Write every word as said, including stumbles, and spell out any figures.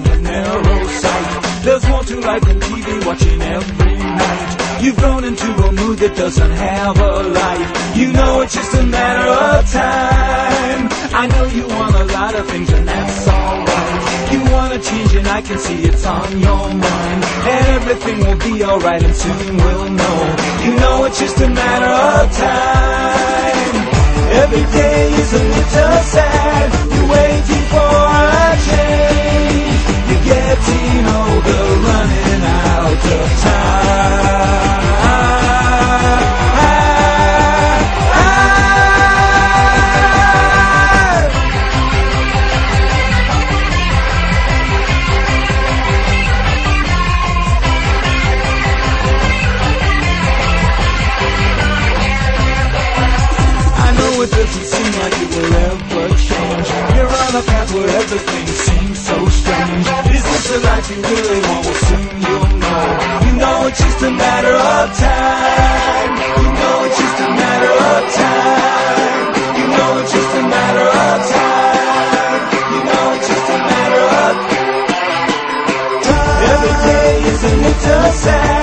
a narrow sight. There's more to life than T V watching every night. You've grown into a mood that doesn't have a life. You know it's just a matter of time. I know you want a lot of things and that's alright. You wanna change and I can see it's on your mind. And everything will be alright and soon we'll know. You know it's just a matter of time. Every day is a little sad. You're waiting for a change. You're getting older, running out of time. It doesn't seem like it will ever change. You're on a path where everything seems so strange. Is this the life you really want? Well, soon you'll know. You know it's just a matter of time. You know it's just a matter of time. You know it's just a matter of time. You know it's just a matter of time. Every day is a little sad.